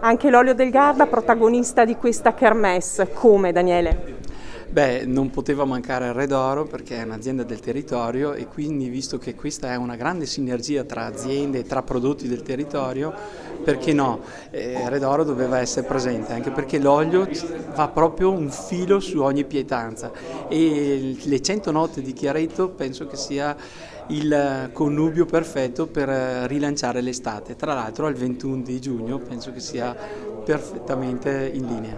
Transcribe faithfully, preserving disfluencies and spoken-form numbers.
Anche l'olio del Garda, protagonista di questa kermesse, come Daniele? Beh, non poteva mancare il Re d'Oro perché è un'azienda del territorio e quindi, visto che questa è una grande sinergia tra aziende e tra prodotti del territorio, perché no? Eh, Re d'Oro doveva essere presente, anche perché l'olio fa proprio un filo su ogni pietanza e le cento note di Chiaretto penso che sia il connubio perfetto per rilanciare l'estate. Tra l'altro al ventuno di giugno penso che sia perfettamente in linea.